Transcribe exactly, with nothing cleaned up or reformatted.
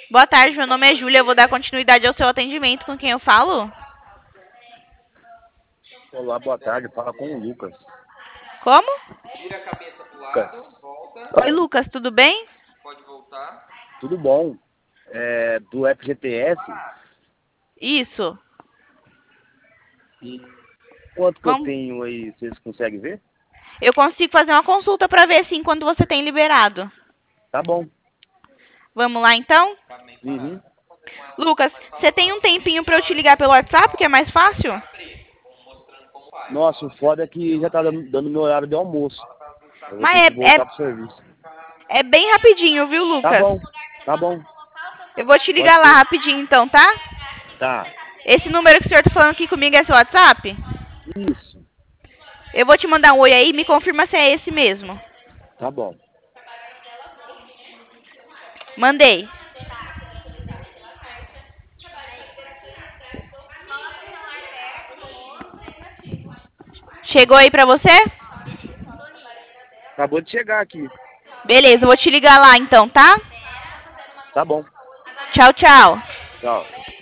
Boa tarde, meu nome é Júlia. Eu vou dar continuidade ao seu atendimento. Com quem eu falo? Olá, boa tarde. Fala com o Lucas. Como? Lucas, Oi, Lucas, tudo bem? tudo bom? É, do F G T S, Isso. quanto que eu Vamos... tenho aí, vocês conseguem ver? Eu consigo fazer uma consulta para ver assim quando você tem liberado. Tá bom. Vamos lá, então? Uhum. Lucas, você tem um tempinho para eu te ligar pelo WhatsApp, que é mais fácil? Nossa, o foda é que já tá dando, dando meu horário de almoço. Eu vou Mas ter que é, voltar é, pro serviço. é bem rapidinho, viu, Tá Lucas? bom, tá bom. Eu vou te Pode ligar lá ser. rapidinho, então, tá? Tá. Esse número que o senhor tá falando aqui comigo é seu WhatsApp? Isso. Eu vou te mandar um oi aí, me confirma se é esse mesmo. Tá bom. Mandei. Chegou aí pra você? Acabou de chegar aqui. Beleza, eu vou te ligar lá então, tá? Tá bom. Tchau, tchau. Tchau.